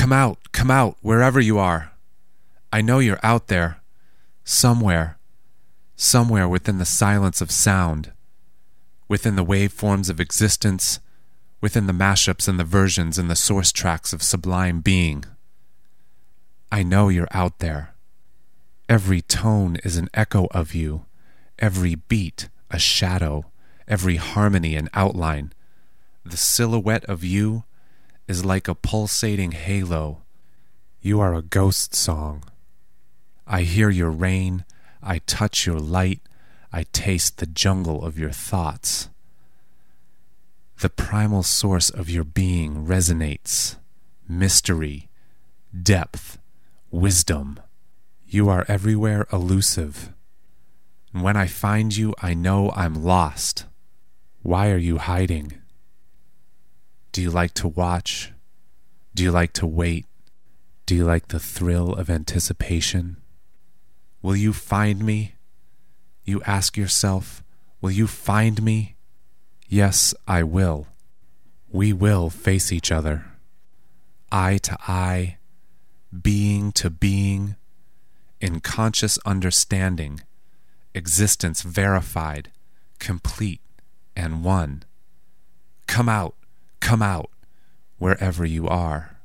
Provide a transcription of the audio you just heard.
come out, wherever you are. I know you're out there, somewhere within the silence of sound, within the waveforms of existence, within the mashups and the versions and the source tracks of sublime being. I know you're out there. Every tone is an echo of you, every beat a shadow, every harmony an outline. The silhouette of you is like a pulsating halo. You are a ghost song. I hear your rain, I touch your light, I taste the jungle of your thoughts. The primal source of your being resonates. Mystery, depth, wisdom. You are everywhere elusive. And when I find you, I know I'm lost. Why are you hiding? Do you like to watch? Do you like to wait? Do you like the thrill of anticipation? Will you find me? You ask yourself, will you find me? Yes, I will. We will face each other. Eye to eye, being to being, in conscious understanding, existence verified, complete, and one. Come out, wherever you are.